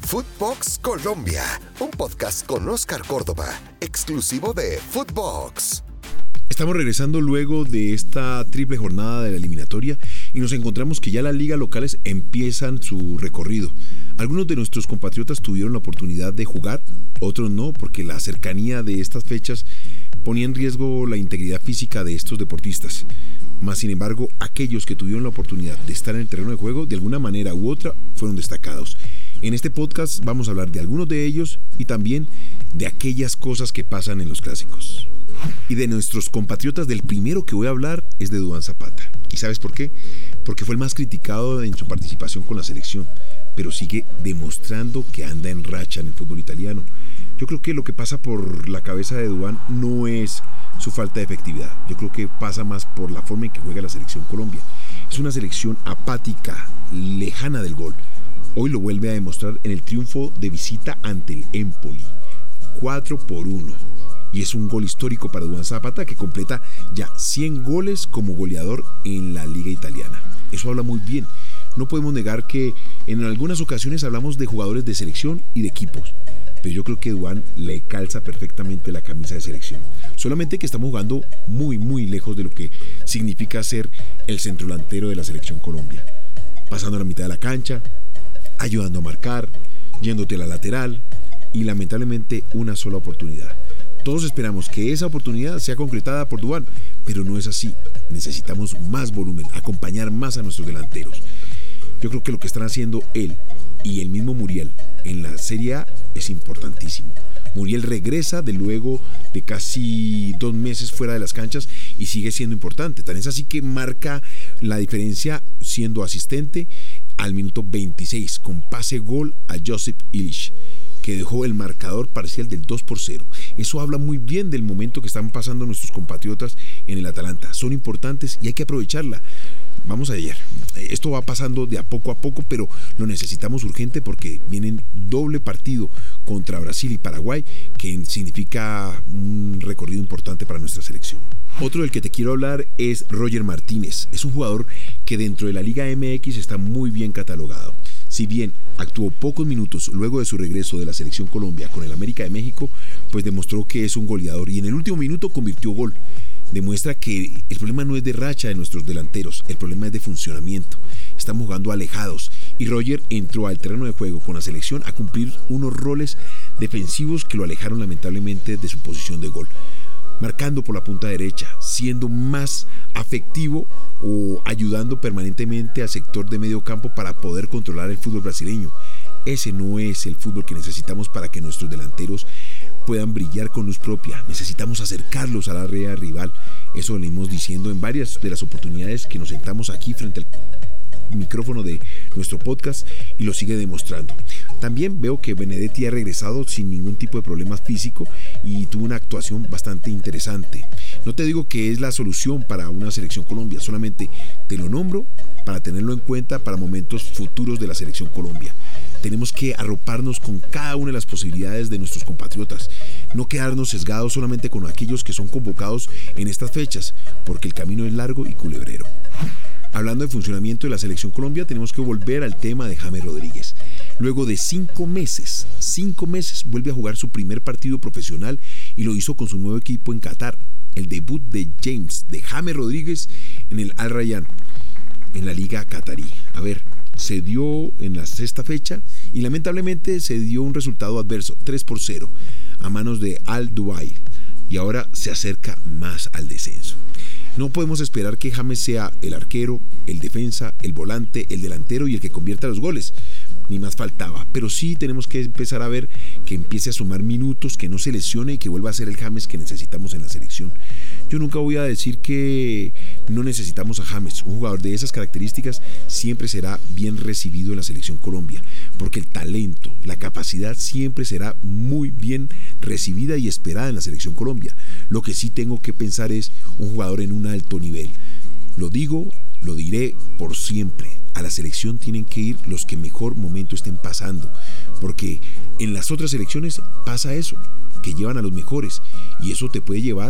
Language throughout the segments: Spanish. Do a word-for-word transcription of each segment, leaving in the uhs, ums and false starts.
Footbox Colombia, un podcast con Oscar Córdoba, exclusivo de Footbox. Estamos regresando luego de esta triple jornada de la eliminatoria y nos encontramos que ya las ligas locales empiezan su recorrido. Algunos de nuestros compatriotas tuvieron la oportunidad de jugar, otros no, porque la cercanía de estas fechas ponía en riesgo la integridad física de estos deportistas. Mas, sin embargo, aquellos que tuvieron la oportunidad de estar en el terreno de juego, de alguna manera u otra, fueron destacados. En este podcast vamos a hablar de algunos de ellos y también de aquellas cosas que pasan en los clásicos. Y de nuestros compatriotas, del primero que voy a hablar es de Duván Zapata. ¿Y sabes por qué? Porque fue el más criticado en su participación con la selección, pero sigue demostrando que anda en racha en el fútbol italiano. Yo creo que lo que pasa por la cabeza de Duván no es su falta de efectividad. Yo creo que pasa más por la forma en que juega la selección Colombia. Es una selección apática, lejana del gol. Hoy lo vuelve a demostrar en el triunfo de visita ante el Empoli, cuatro por uno. Y es un gol histórico para Duván Zapata, que completa ya cien goles como goleador en la liga italiana. Eso habla muy bien. No podemos negar que en algunas ocasiones hablamos de jugadores de selección y de equipos, pero yo creo que Duván le calza perfectamente la camisa de selección. Solamente que estamos jugando muy muy lejos de lo que significa ser el centrodelantero de la selección Colombia. Pasando a la mitad de la cancha, ayudando a marcar, yéndote a la lateral y lamentablemente una sola oportunidad. Todos esperamos que esa oportunidad sea concretada por Duván, pero no es así. Necesitamos más volumen, acompañar más a nuestros delanteros. Yo creo que lo que están haciendo él y el mismo Muriel en la Serie A es importantísimo. Muriel regresa de luego de casi dos meses fuera de las canchas y sigue siendo importante. Tan es así que marca la diferencia siendo asistente al minuto veintiséis con pase gol a Josip Illich, que dejó el marcador parcial del dos por cero. Eso habla muy bien del momento que están pasando nuestros compatriotas en el Atalanta. Son importantes y hay que aprovecharla. Vamos a ver, esto va pasando de a poco a poco, pero lo necesitamos urgente porque vienen doble partido contra Brasil y Paraguay, que significa un recorrido importante para nuestra selección. Otro del que te quiero hablar es Roger Martínez. Es un jugador que dentro de la Liga M X está muy bien catalogado. Si bien actuó pocos minutos luego de su regreso de la selección Colombia con el América de México, pues demostró que es un goleador y en el último minuto convirtió gol. Demuestra que el problema no es de racha de nuestros delanteros, el problema es de funcionamiento. Estamos jugando alejados y Roger entró al terreno de juego con la selección a cumplir unos roles defensivos que lo alejaron lamentablemente de su posición de gol. Marcando por la punta derecha, siendo más afectivo o ayudando permanentemente al sector de medio campo para poder controlar el fútbol brasileño. Ese no es el fútbol que necesitamos para que nuestros delanteros puedan brillar con luz propia. Necesitamos acercarlos a la área rival. Eso lo venimos diciendo en varias de las oportunidades que nos sentamos aquí frente al micrófono de nuestro podcast y lo sigue demostrando. También veo que Benedetti ha regresado sin ningún tipo de problema físico y tuvo una actuación bastante interesante. No te digo que es la solución para una selección Colombia, solamente te lo nombro para tenerlo en cuenta para momentos futuros de la selección Colombia. Tenemos que arroparnos con cada una de las posibilidades de nuestros compatriotas, no quedarnos sesgados solamente con aquellos que son convocados en estas fechas, porque el camino es largo y culebrero. Hablando de funcionamiento de la selección Colombia, tenemos que volver al tema de James Rodríguez. Luego de cinco meses, cinco meses vuelve a jugar su primer partido profesional y lo hizo con su nuevo equipo en Qatar. El debut de James, de James Rodríguez en el Al Rayyan, en la liga catarí. A ver, se dio en la sexta fecha y lamentablemente se dio un resultado adverso, tres por cero, a manos de Al Dubai, y ahora se acerca más al descenso. No podemos esperar que James sea el arquero, el defensa, el volante, el delantero y el que convierta los goles. Ni más faltaba, pero sí tenemos que empezar a ver que empiece a sumar minutos, que no se lesione y que vuelva a ser el James que necesitamos en la selección. Yo nunca voy a decir que no necesitamos a James. Un jugador de esas características siempre será bien recibido en la selección Colombia, porque el talento, la capacidad siempre será muy bien recibida y esperada en la selección Colombia. Lo que sí tengo que pensar es un jugador en un alto nivel. Lo digo, lo diré por siempre. A la selección tienen que ir los que mejor momento estén pasando, porque en las otras selecciones pasa eso, que llevan a los mejores y eso te puede llevar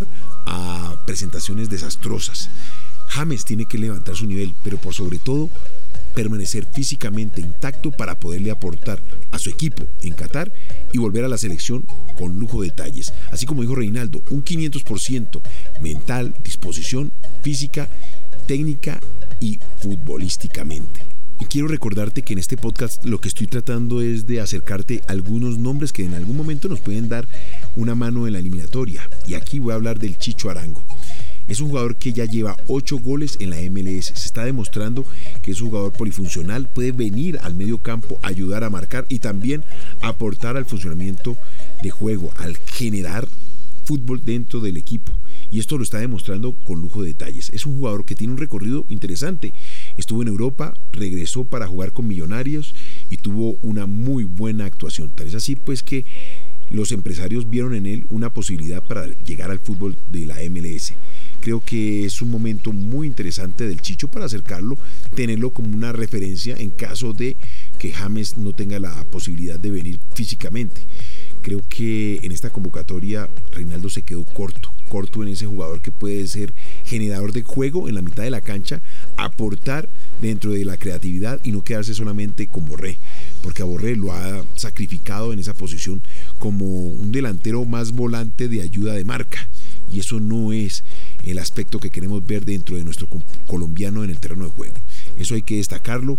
a presentaciones desastrosas. James tiene que levantar su nivel, pero por sobre todo permanecer físicamente intacto para poderle aportar a su equipo en Qatar y volver a la selección con lujo de detalles. Así como dijo Reinaldo, un quinientos por ciento mental, disposición física, técnica y futbolísticamente. Y quiero recordarte que en este podcast lo que estoy tratando es de acercarte a algunos nombres que en algún momento nos pueden dar una mano en la eliminatoria. Y aquí voy a hablar del Chicho Arango. Es un jugador que ya lleva ocho goles en la M L S. Se está demostrando que es un jugador polifuncional, puede venir al medio campo, ayudar a marcar y también aportar al funcionamiento de juego, al generar fútbol dentro del equipo. Y esto lo está demostrando con lujo de detalles. Es un jugador que tiene un recorrido interesante. Estuvo en Europa, regresó para jugar con Millonarios y tuvo una muy buena actuación. Tal es así pues que los empresarios vieron en él una posibilidad para llegar al fútbol de la M L S. Creo que es un momento muy interesante del Chicho para acercarlo, tenerlo como una referencia en caso de que James no tenga la posibilidad de venir físicamente. Creo que en esta convocatoria Reinaldo se quedó corto, corto en ese jugador que puede ser generador de juego en la mitad de la cancha, aportar dentro de la creatividad y no quedarse solamente con Borré, porque a Borré lo ha sacrificado en esa posición como un delantero más volante de ayuda de marca, y eso no es el aspecto que queremos ver dentro de nuestro colombiano en el terreno de juego. Eso hay que destacarlo,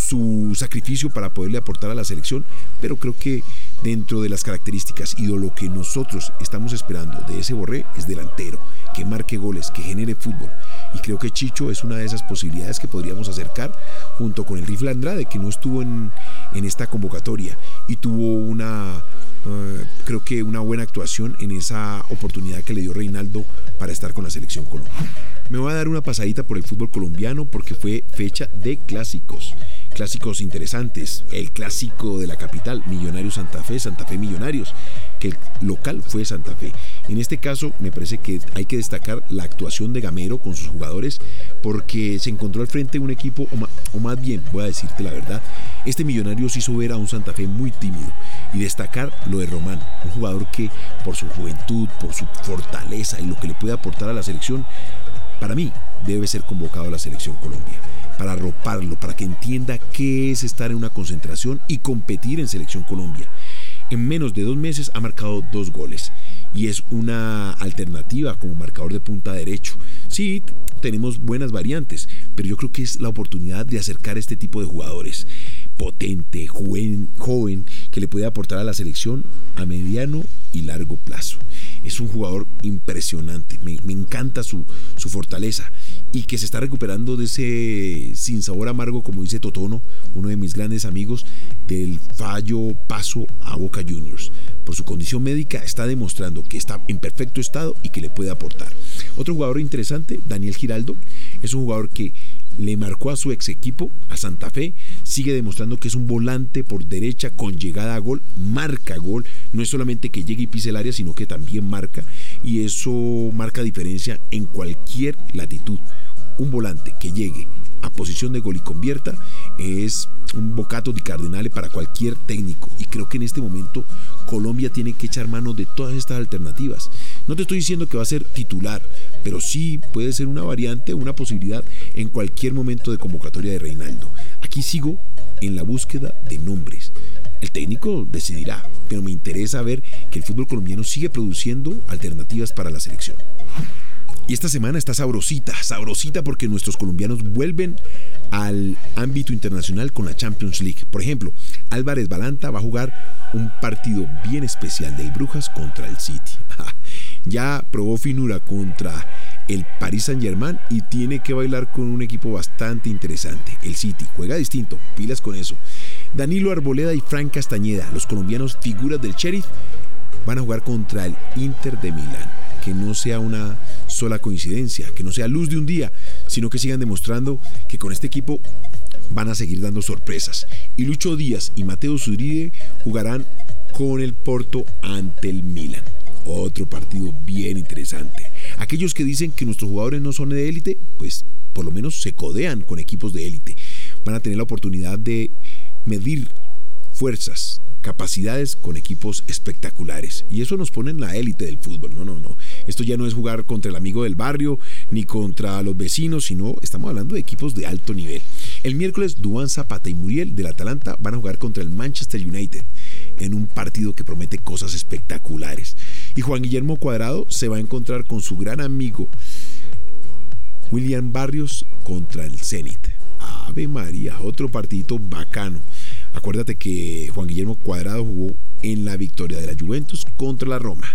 su sacrificio para poderle aportar a la selección, pero creo que dentro de las características y de lo que nosotros estamos esperando de ese Borré es delantero, que marque goles, que genere fútbol. Y creo que Chicho es una de esas posibilidades que podríamos acercar junto con el Rifle Andrade, que no estuvo en, en esta convocatoria y tuvo una, uh, creo que una buena actuación en esa oportunidad que le dio Reinaldo para estar con la selección Colombia. Me voy a dar una pasadita por el fútbol colombiano porque fue fecha de clásicos. Clásicos interesantes, el clásico de la capital, Millonarios Santa Fe, Santa Fe Millonarios, que el local fue Santa Fe. En este caso me parece que hay que destacar la actuación de Gamero con sus jugadores porque se encontró al frente de un equipo, o más, o más bien, voy a decirte la verdad, este Millonarios hizo ver a un Santa Fe muy tímido, y destacar lo de Román, un jugador que por su juventud, por su fortaleza y lo que le puede aportar a la selección, para mí debe ser convocado a la selección Colombia, para arroparlo, para que entienda qué es estar en una concentración y competir en selección Colombia. En menos de dos meses ha marcado dos goles y es una alternativa como marcador de punta derecho. Sí, tenemos buenas variantes, pero yo creo que es la oportunidad de acercar este tipo de jugadores potente, joven, joven, que le puede aportar a la selección a mediano y largo plazo. Es un jugador impresionante, me, me encanta su, su fortaleza y que se está recuperando de ese sinsabor amargo, como dice Totono, uno de mis grandes amigos, del fallo paso a Boca Juniors. Por su condición médica está demostrando que está en perfecto estado y que le puede aportar. Otro jugador interesante, Daniel Giraldo, es un jugador que le marcó a su ex equipo, a Santa Fe, sigue demostrando que es un volante por derecha con llegada a gol, marca gol, no es solamente que llegue y pise el área, sino que también marca, y eso marca diferencia en cualquier latitud. Un volante que llegue a posición de gol y convierta es un bocato di cardinale para cualquier técnico, y creo que en este momento Colombia tiene que echar mano de todas estas alternativas. No te estoy diciendo que va a ser titular, pero sí puede ser una variante, una posibilidad en cualquier momento de convocatoria de Reinaldo. Aquí sigo en la búsqueda de nombres. El técnico decidirá, pero me interesa ver que el fútbol colombiano sigue produciendo alternativas para la selección. Y esta semana está sabrosita, sabrosita porque nuestros colombianos vuelven al ámbito internacional con la Champions League. Por ejemplo, Álvarez Balanta va a jugar un partido bien especial del Brujas contra el City. Ya probó finura contra el Paris Saint-Germain y tiene que bailar con un equipo bastante interesante. El City juega distinto, pilas con eso. Danilo Arboleda y Frank Castañeda, los colombianos figuras del Sheriff, van a jugar contra el Inter de Milán. Que no sea una sola coincidencia, que no sea luz de un día, sino que sigan demostrando que con este equipo van a seguir dando sorpresas. Y Lucho Díaz y Mateo Zuride jugarán con el Porto ante el Milan. Otro partido bien interesante. Aquellos que dicen que nuestros jugadores no son de élite, pues por lo menos se codean con equipos de élite. Van a tener la oportunidad de medir fuerzas, capacidades con equipos espectaculares. Y eso nos pone en la élite del fútbol. No, no, no. Esto ya no es jugar contra el amigo del barrio ni contra los vecinos, sino estamos hablando de equipos de alto nivel. El miércoles, Duván Zapata y Muriel del Atalanta van a jugar contra el Manchester United en un partido que promete cosas espectaculares. Y Juan Guillermo Cuadrado se va a encontrar con su gran amigo William Barrios contra el Zenit. Ave María, otro partidito bacano. Acuérdate que Juan Guillermo Cuadrado jugó en la victoria de la Juventus contra la Roma.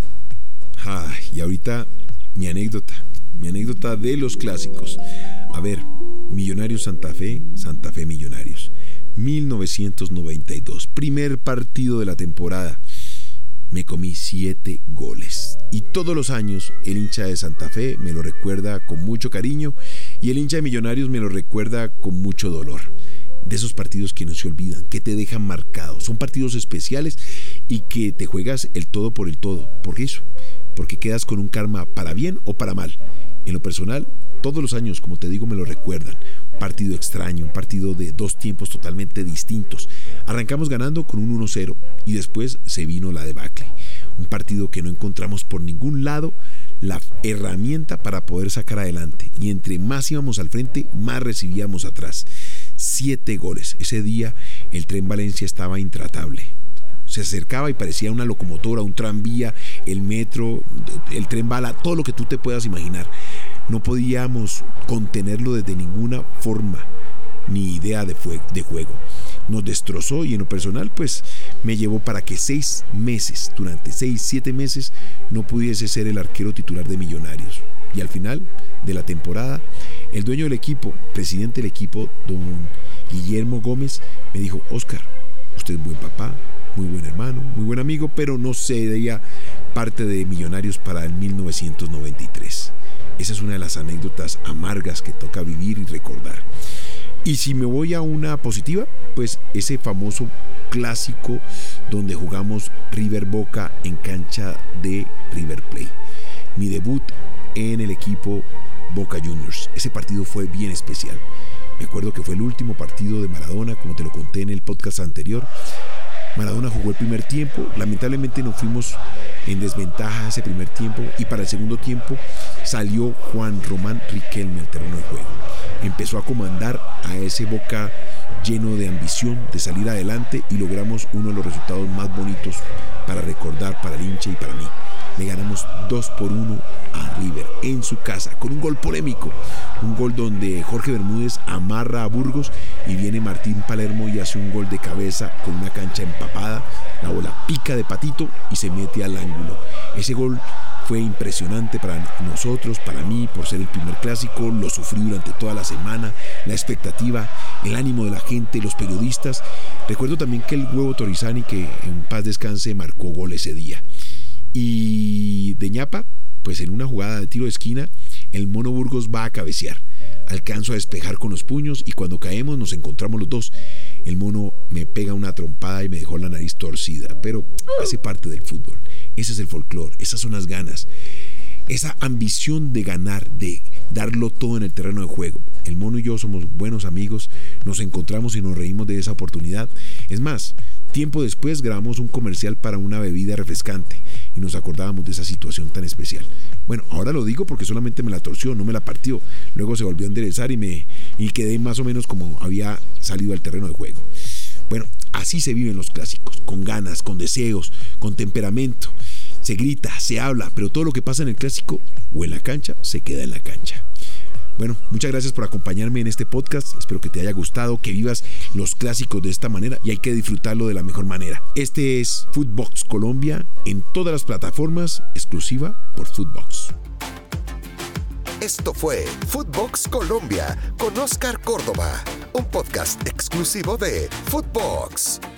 Ay, y ahorita mi anécdota, mi anécdota de los clásicos. A ver, Millonarios Santa Fe, Santa Fe Millonarios. mil novecientos noventa y dos, primer partido de la temporada. Me comí siete goles. Y todos los años el hincha de Santa Fe me lo recuerda con mucho cariño y el hincha de Millonarios me lo recuerda con mucho dolor. De esos partidos que no se olvidan, que te dejan marcado. Son partidos especiales y que te juegas el todo por el todo. ¿Por eso? Porque quedas con un karma para bien o para mal. En lo personal, todos los años, como te digo, me lo recuerdan. Un partido extraño, un partido de dos tiempos totalmente distintos. Arrancamos ganando con un uno cero y después se vino la debacle. Un partido que no encontramos por ningún lado la herramienta para poder sacar adelante. Y entre más íbamos al frente, más recibíamos atrás. Siete goles. Ese día el Tren Valencia estaba intratable. Se acercaba y parecía una locomotora, un tranvía, el metro, el tren bala, todo lo que tú te puedas imaginar. No podíamos contenerlo desde ninguna forma ni idea de, fue- de juego. Nos destrozó y en lo personal pues me llevó para que seis meses, durante seis, siete meses, no pudiese ser el arquero titular de Millonarios. Y al final de la temporada, el dueño del equipo, presidente del equipo, don Guillermo Gómez, me dijo: Óscar, usted es buen papá, muy buen hermano, muy buen amigo, pero no sería parte de Millonarios para el mil novecientos noventa y tres. Esa es una de las anécdotas amargas que toca vivir y recordar. Y si me voy a una positiva, pues ese famoso clásico donde jugamos River Boca en cancha de River Plate. Mi debut en el equipo Boca Juniors. Ese partido fue bien especial. Me acuerdo que fue el último partido de Maradona, como te lo conté en el podcast anterior. Maradona jugó el primer tiempo, lamentablemente nos fuimos en desventaja ese primer tiempo y para el segundo tiempo salió Juan Román Riquelme al terreno de juego. Empezó a comandar a ese Boca lleno de ambición de salir adelante y logramos uno de los resultados más bonitos para recordar para el hincha y para mí. Le ganamos dos por uno a River en su casa con un gol polémico, un gol donde Jorge Bermúdez amarra a Burgos y viene Martín Palermo y hace un gol de cabeza con una cancha empapada, la bola pica de patito y se mete al ángulo. Ese gol fue impresionante para nosotros, para mí, por ser el primer clásico. Lo sufrí durante toda la semana, la expectativa, el ánimo de la gente, los periodistas. Recuerdo también que el Huevo Torizani, que en paz descanse, marcó gol ese día. Y de ñapa, pues en una jugada de tiro de esquina, el Mono Burgos va a cabecear. Alcanzo a despejar con los puños y cuando caemos nos encontramos los dos. El Mono me pega una trompada y me dejó la nariz torcida, pero hace parte del fútbol. Ese es el folclore, esas son las ganas, esa ambición de ganar, de darlo todo en el terreno de juego. El Mono y yo somos buenos amigos, nos encontramos y nos reímos de esa oportunidad. Es más, tiempo después grabamos un comercial para una bebida refrescante y nos acordábamos de esa situación tan especial. Bueno, ahora lo digo porque solamente me la torció, no me la partió. Luego se volvió a enderezar y me y quedé más o menos como había salido al terreno de juego. Bueno, así se viven los clásicos, con ganas, con deseos, con temperamento. Se grita, se habla, pero todo lo que pasa en el clásico o en la cancha se queda en la cancha. Bueno, muchas gracias por acompañarme en este podcast. Espero que te haya gustado, que vivas los clásicos de esta manera y hay que disfrutarlo de la mejor manera. Este es Footbox Colombia en todas las plataformas, exclusiva por Footbox. Esto fue Footbox Colombia con Óscar Córdoba, un podcast exclusivo de Footbox.